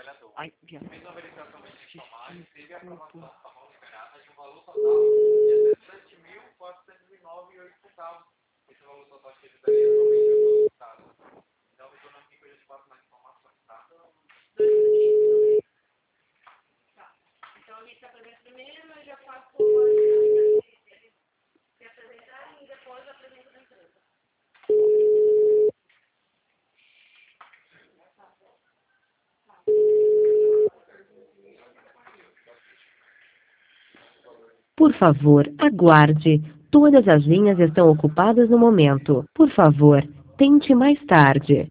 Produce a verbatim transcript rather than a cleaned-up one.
Ai, viado. Por favor, aguarde. Todas as linhas estão ocupadas no momento. Por favor, tente mais tarde.